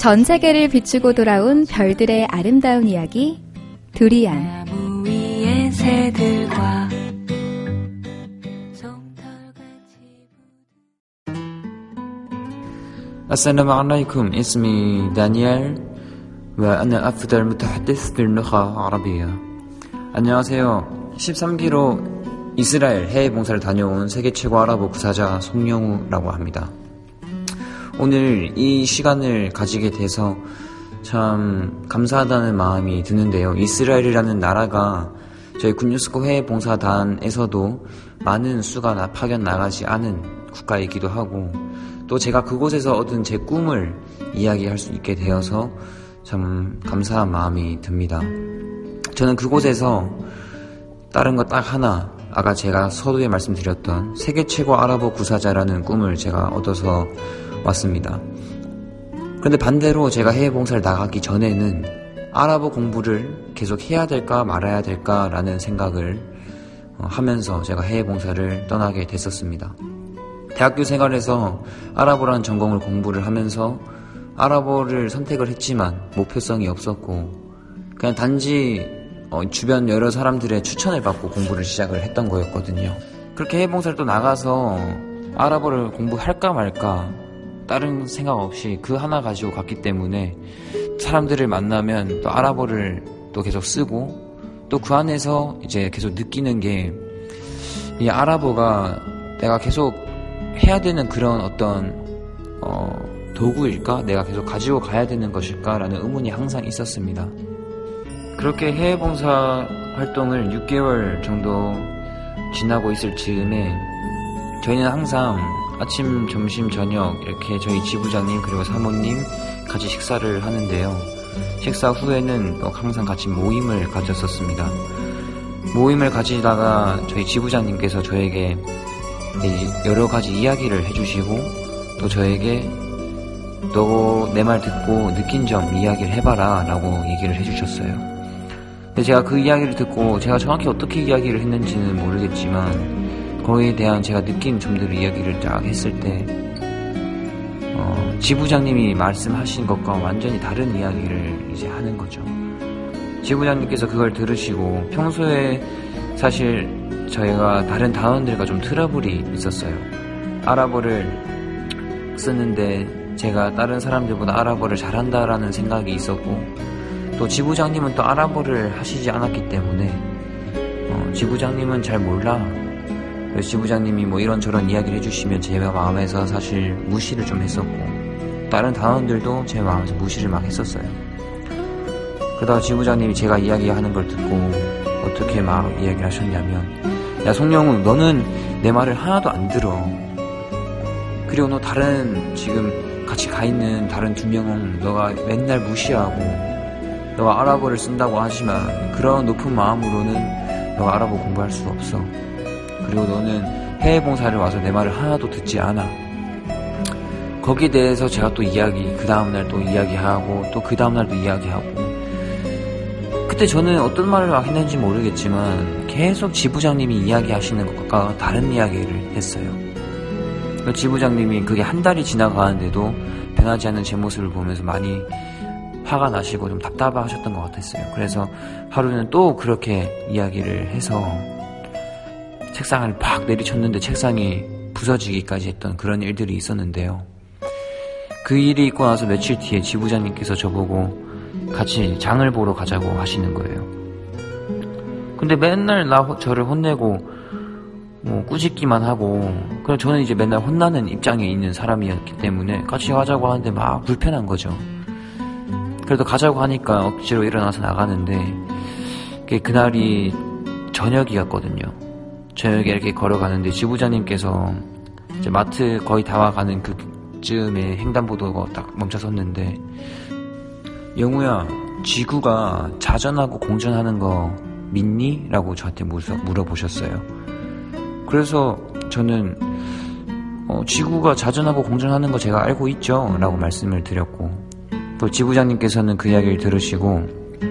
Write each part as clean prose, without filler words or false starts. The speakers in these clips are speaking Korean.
전 세계를 비추고 돌아온 별들의 아름다운 이야기 두리안. 나무 위에 새들과 السلام عليكم اسمي دانيال وأنا أفضل متحدث باللغة العربية. 안녕하세요. 13기로 이스라엘 해외 봉사를 다녀온 세계 최고 아랍어 구사자 송영우라고 합니다. 오늘 이 시간을 가지게 돼서 참 감사하다는 마음이 드는데요. 이스라엘이라는 나라가 저희 군유스코 해외 봉사단에서도 많은 수가 파견 나가지 않은 국가이기도 하고, 또 제가 그곳에서 얻은 제 꿈을 이야기할 수 있게 되어서 참 감사한 마음이 듭니다. 저는 그곳에서 다른 거 딱 하나, 아까 제가 서두에 말씀드렸던 세계 최고 아랍어 구사자라는 꿈을 제가 얻어서 왔습니다. 그런데 반대로 제가 해외 봉사를 나가기 전에는 아랍어 공부를 계속 해야 될까 말아야 될까라는 생각을 하면서 제가 해외 봉사를 떠나게 됐었습니다. 대학교 생활에서 아랍어라는 전공을 공부를 하면서 아랍어를 선택을 했지만 목표성이 없었고, 그냥 단지 주변 여러 사람들의 추천을 받고 공부를 시작을 했던 거였거든요. 그렇게 해외 봉사를 또 나가서 아랍어를 공부할까 말까 다른 생각 없이 그 하나 가지고 갔기 때문에 사람들을 만나면 또 아랍어를 또 계속 쓰고, 또 그 안에서 이제 계속 느끼는 게 이 아랍어가 내가 계속 해야 되는 그런 어떤 도구일까? 내가 계속 가지고 가야 되는 것일까? 라는 의문이 항상 있었습니다. 그렇게 해외 봉사 활동을 6개월 정도 지나고 있을 즈음에 저희는 항상 아침, 점심, 저녁 이렇게 저희 지부장님 그리고 사모님 같이 식사를 하는데요. 식사 후에는 또 항상 같이 모임을 가졌었습니다. 모임을 가지다가 저희 지부장님께서 저에게 여러 가지 이야기를 해주시고, 또 저에게 너 내 말 듣고 느낀 점 이야기를 해봐라 라고 얘기를 해주셨어요. 근데 제가 그 이야기를 듣고 제가 정확히 어떻게 이야기를 했는지는 모르겠지만 거기에 대한 제가 느낀 점들을 이야기를 딱 했을 때 지부장님이 말씀하신 것과 완전히 다른 이야기를 이제 하는 거죠. 지부장님께서 그걸 들으시고, 평소에 사실 저희가 다른 단원들과 좀 트러블이 있었어요. 아랍어를 쓰는데 제가 다른 사람들보다 아랍어를 잘한다라는 생각이 있었고, 또 지부장님은 또 아랍어를 하시지 않았기 때문에 지부장님은 잘 몰라. 그래서 지부장님이 뭐 이런저런 이야기를 해주시면 제 마음에서 사실 무시를 좀 했었고, 다른 단원들도 제 마음에서 무시를 막 했었어요. 그러다가 지부장님이 제가 이야기하는 걸 듣고 어떻게 막 이야기를 하셨냐면, 야 송영우, 너는 내 말을 하나도 안 들어. 그리고 너 다른 지금 같이 가 있는 다른 2명 너가 맨날 무시하고, 너가 아랍어를 쓴다고 하지만 그런 높은 마음으로는 너가 아랍어 공부할 수 없어. 그리고 너는 해외 봉사를 와서 내 말을 하나도 듣지 않아. 거기에 대해서 제가 또 그 다음날 또 이야기하고, 또 그 다음날 또 이야기하고, 그때 저는 어떤 말을 했는지 모르겠지만 계속 지부장님이 이야기하시는 것과 다른 이야기를 했어요. 지부장님이 그게 한 달이 지나가는데도 변하지 않는 제 모습을 보면서 많이 화가 나시고 좀 답답하셨던 것 같았어요. 그래서 하루는 또 그렇게 이야기를 해서 책상을 팍 내리쳤는데 책상이 부서지기까지 했던 그런 일들이 있었는데요. 그 일이 있고 나서 며칠 뒤에 지부장님께서 저보고 같이 장을 보러 가자고 하시는 거예요. 근데 맨날 저를 혼내고 뭐 꾸짖기만 하고, 그럼 저는 이제 맨날 혼나는 입장에 있는 사람이었기 때문에 같이 가자고 하는데 막 불편한 거죠. 그래도 가자고 하니까 억지로 일어나서 나가는데, 그날이 저녁이었거든요. 저녁에 이렇게 걸어가는데 지부장님께서 이제 마트 거의 다 와가는 그쯤에 횡단보도가 딱 멈춰섰는데, 영우야, 지구가 자전하고 공전하는 거 믿니? 라고 저한테 물어보셨어요. 그래서 저는 지구가 자전하고 공전하는 거 제가 알고 있죠? 라고 말씀을 드렸고, 또 지부장님께서는 그 이야기를 들으시고,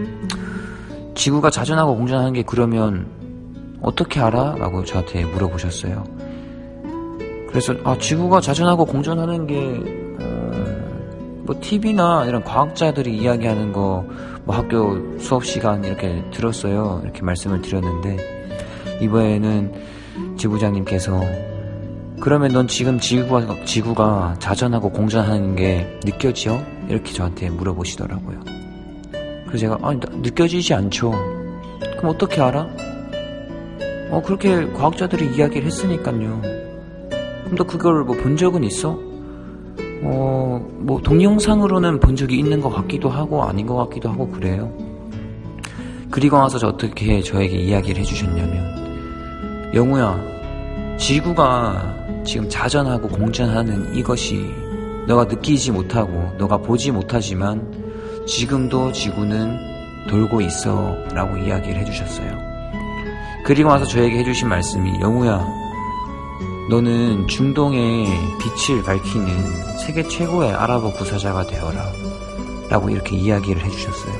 지구가 자전하고 공전하는 게 그러면 어떻게 알아? 라고 저한테 물어보셨어요. 그래서 지구가 자전하고 공전하는 게 뭐 TV나 이런 과학자들이 이야기하는 거 뭐 학교 수업 시간 이렇게 들었어요. 이렇게 말씀을 드렸는데 이번에는 지부장님께서 그러면 넌 지금 지구가 자전하고 공전하는 게 느껴져? 이렇게 저한테 물어보시더라고요. 그래서 제가 느껴지지 않죠. 그럼 어떻게 알아? 그렇게 과학자들이 이야기를 했으니까요. 그럼 너 그걸 뭐 본 적은 있어? 뭐 동영상으로는 본 적이 있는 것 같기도 하고 아닌 것 같기도 하고 그래요. 그리고 나서 어떻게 저에게 이야기를 해주셨냐면, 영우야, 지구가 지금 자전하고 공전하는 이것이 너가 느끼지 못하고 너가 보지 못하지만 지금도 지구는 돌고 있어 라고 이야기를 해주셨어요. 그리고 나서 저에게 해주신 말씀이, 영우야, 너는 중동의 빛을 밝히는 세계 최고의 아랍어 구사자가 되어라 라고 이렇게 이야기를 해주셨어요.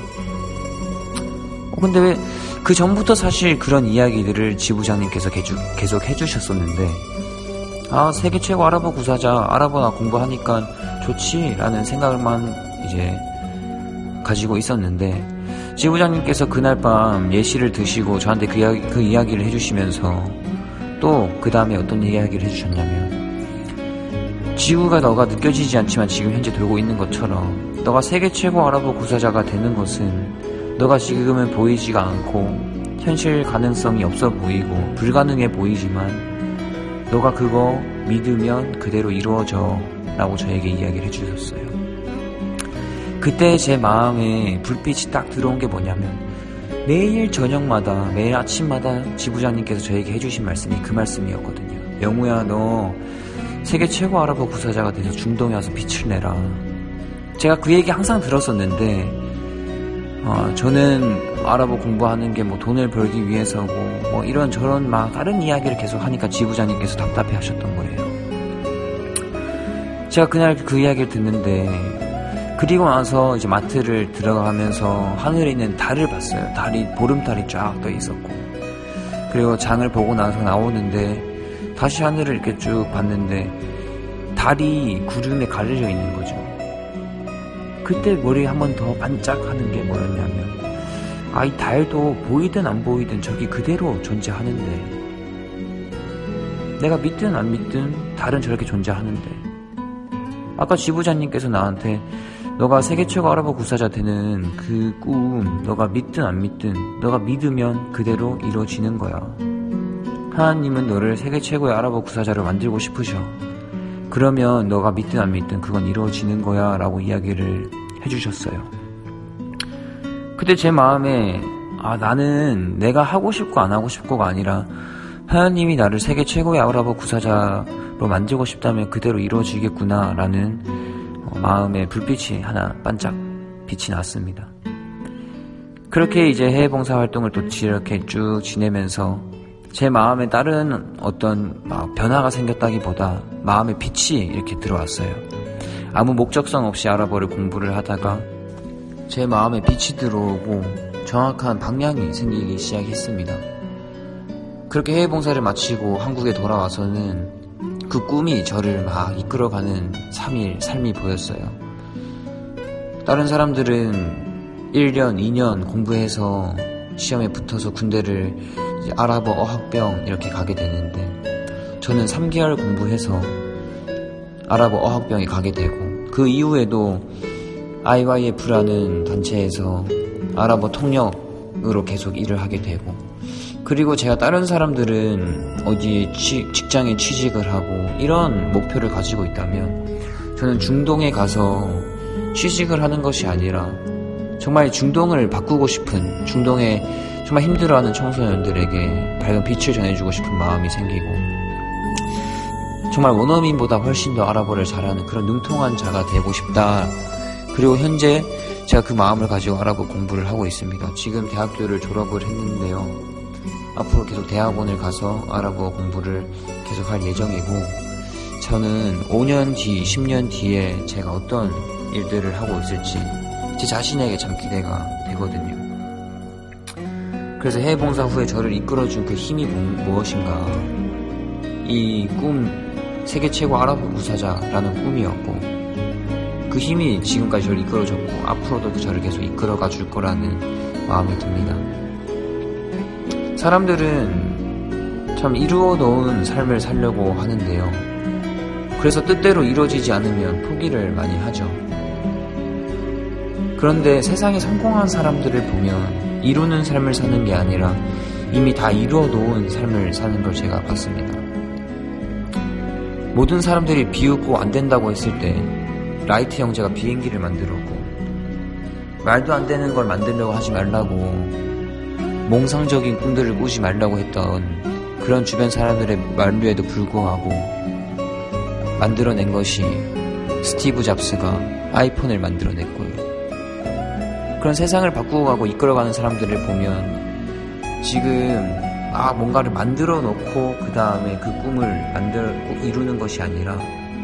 근데 왜 그 전부터 사실 그런 이야기들을 지부장님께서 계속 해주셨었는데, 세계 최고 아랍어 구사자, 아랍어나 공부하니까 좋지 라는 생각만 이제 가지고 있었는데, 지부장님께서 그날 밤 예시를 드시고 저한테 그 이야기를 해주시면서 또 그 다음에 어떤 이야기를 해주셨냐면, 지구가 너가 느껴지지 않지만 지금 현재 돌고 있는 것처럼 너가 세계 최고 아랍어 구사자가 되는 것은 너가 지금은 보이지가 않고 현실 가능성이 없어 보이고 불가능해 보이지만 너가 그거 믿으면 그대로 이루어져 라고 저에게 이야기를 해주셨어요. 그때 제 마음에 불빛이 딱 들어온 게 뭐냐면, 매일 저녁마다 매일 아침마다 지부장님께서 저에게 해주신 말씀이 그 말씀이었거든요. 영우야, 너 세계 최고 아랍어 구사자가 돼서 중동에 와서 빛을 내라. 제가 그 얘기 항상 들었었는데 저는 아랍어 공부하는 게 뭐 돈을 벌기 위해서고 뭐 이런저런 막 다른 이야기를 계속 하니까 지부장님께서 답답해 하셨던 거예요. 제가 그날 그 이야기를 듣는데, 그리고 나서 이제 마트를 들어가면서 하늘에 있는 달을 봤어요. 보름달이 쫙 떠 있었고, 그리고 장을 보고 나서 나오는데 다시 하늘을 이렇게 쭉 봤는데 달이 구름에 가려져 있는 거죠. 그때 머리에 한 번 더 반짝하는 게 뭐였냐면, 이 달도 보이든 안 보이든 저기 그대로 존재하는데, 내가 믿든 안 믿든 달은 저렇게 존재하는데, 아까 지부장님께서 나한테 너가 세계 최고 아랍어 구사자 되는 그 꿈, 너가 믿든 안 믿든 너가 믿으면 그대로 이루어지는 거야. 하나님은 너를 세계 최고의 아랍어 구사자로 만들고 싶으셔. 그러면 너가 믿든 안 믿든 그건 이루어지는 거야 라고 이야기를 해주셨어요. 그때 제 마음에 나는 내가 하고 싶고 안 하고 싶고가 아니라 하나님이 나를 세계 최고의 아랍어 구사자로 만들고 싶다면 그대로 이루어지겠구나 라는 마음에 불빛이 하나 반짝 빛이 났습니다. 그렇게 이제 해외 봉사 활동을 또 이렇게 쭉 지내면서 제 마음에 다른 어떤 변화가 생겼다기보다 마음에 빛이 이렇게 들어왔어요. 아무 목적성 없이 아랍어를 공부를 하다가 제 마음에 빛이 들어오고 정확한 방향이 생기기 시작했습니다. 그렇게 해외 봉사를 마치고 한국에 돌아와서는 그 꿈이 저를 막 이끌어가는 삶이 보였어요. 다른 사람들은 1년, 2년 공부해서 시험에 붙어서 군대를 이제 아랍어 어학병 이렇게 가게 되는데, 저는 3개월 공부해서 아랍어 어학병에 가게 되고, 그 이후에도 IYF라는 단체에서 아랍어 통역으로 계속 일을 하게 되고, 그리고 제가 다른 사람들은 어디에 직장에 취직을 하고 이런 목표를 가지고 있다면, 저는 중동에 가서 취직을 하는 것이 아니라 정말 중동을 바꾸고 싶은, 중동에 정말 힘들어하는 청소년들에게 밝은 빛을 전해주고 싶은 마음이 생기고, 정말 원어민보다 훨씬 더 아랍어를 잘하는 그런 능통한 자가 되고 싶다. 그리고 현재 제가 그 마음을 가지고 아랍어 공부를 하고 있습니다. 지금 대학교를 졸업을 했는데요. 앞으로 계속 대학원을 가서 아랍어 공부를 계속할 예정이고, 저는 5년 뒤, 10년 뒤에 제가 어떤 일들을 하고 있을지 제 자신에게 참 기대가 되거든요. 그래서 해외 봉사 후에 저를 이끌어준 그 힘이 무엇인가, 이 꿈, 세계 최고 아랍어 구사자라는 꿈이었고, 그 힘이 지금까지 저를 이끌어줬고 앞으로도 저를 계속 이끌어가 줄 거라는 마음이 듭니다. 사람들은 참 이루어 놓은 삶을 살려고 하는데요. 그래서 뜻대로 이루어지지 않으면 포기를 많이 하죠. 그런데 세상에 성공한 사람들을 보면 이루는 삶을 사는 게 아니라 이미 다 이루어 놓은 삶을 사는 걸 제가 봤습니다. 모든 사람들이 비웃고 안 된다고 했을 때 라이트 형제가 비행기를 만들었고, 말도 안 되는 걸 만들려고 하지 말라고, 몽상적인 꿈들을 꾸지 말라고 했던 그런 주변 사람들의 말에도 불구하고 만들어낸 것이 스티브 잡스가 아이폰을 만들어냈고요. 그런 세상을 바꾸고 가고 이끌어가는 사람들을 보면 지금 뭔가를 만들어 놓고 그 다음에 그 꿈을 만들고 이루는 것이 아니라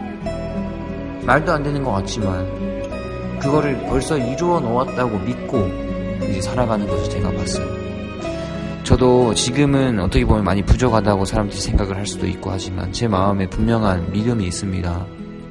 말도 안 되는 것 같지만 그거를 벌써 이루어 놓았다고 믿고 이제 살아가는 것을 제가 봤어요. 저도 지금은 어떻게 보면 많이 부족하다고 사람들이 생각을 할 수도 있고 하지만 제 마음에 분명한 믿음이 있습니다.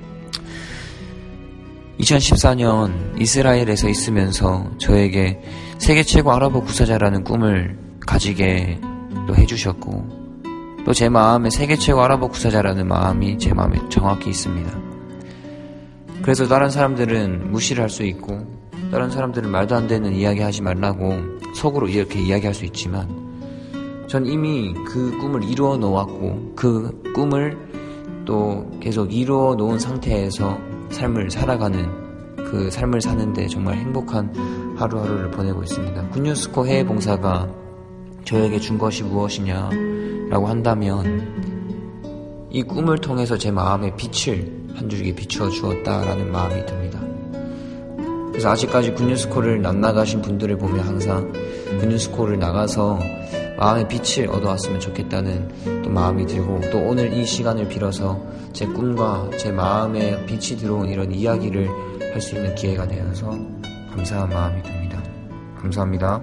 2014년 이스라엘에서 있으면서 저에게 세계 최고 아랍어 구사자라는 꿈을 가지게 또 해주셨고, 또 제 마음에 세계 최고 아랍어 구사자라는 마음이 제 마음에 정확히 있습니다. 그래서 다른 사람들은 무시를 할 수 있고, 다른 사람들은 말도 안 되는 이야기 하지 말라고 속으로 이렇게 이야기할 수 있지만, 전 이미 그 꿈을 이루어 놓았고 그 꿈을 또 계속 이루어 놓은 상태에서 삶을 살아가는, 그 삶을 사는데 정말 행복한 하루하루를 보내고 있습니다. 굿뉴스코 해외봉사가 저에게 준 것이 무엇이냐 라고 한다면 이 꿈을 통해서 제 마음에 빛을 한 줄기 비추어 주었다라는 마음이 듭니다. 그래서 아직까지 굿뉴스코를 안 나가신 분들을 보면 항상 굿뉴스코를 나가서 마음의 빛을 얻어왔으면 좋겠다는 또 마음이 들고, 또 오늘 이 시간을 빌어서 제 꿈과 제 마음에 빛이 들어온 이런 이야기를 할 수 있는 기회가 되어서 감사한 마음이 듭니다. 감사합니다.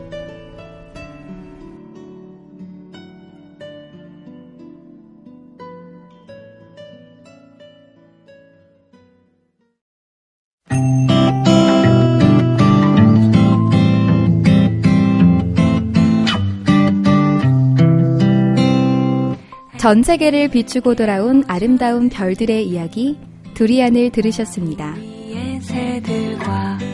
전 세계를 비추고 돌아온 아름다운 별들의 이야기, 두리안을 들으셨습니다. 새들과